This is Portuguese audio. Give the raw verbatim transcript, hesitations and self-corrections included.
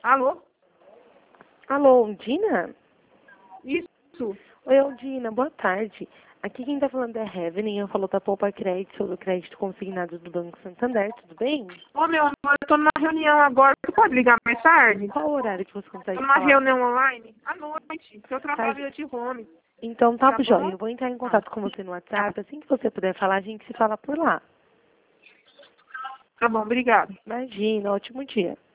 Alô? Alô, Ondina? Isso. Oi, Ondina, boa tarde. Aqui quem tá falando é a Heaven, eu falo da Poupa Crédito sobre o crédito consignado do Banco Santander, tudo bem? Ô, meu amor, eu tô numa reunião agora. Você pode ligar mais tarde? Qual o horário que você consegue Tô numa falar? reunião online? À noite. Que eu trabalho Tarde. de home. Então tá, Tá joia. bom? Eu vou entrar em contato com você no WhatsApp. Assim que você puder falar, a gente se fala por lá. Tá bom, obrigada. Imagina, ótimo dia.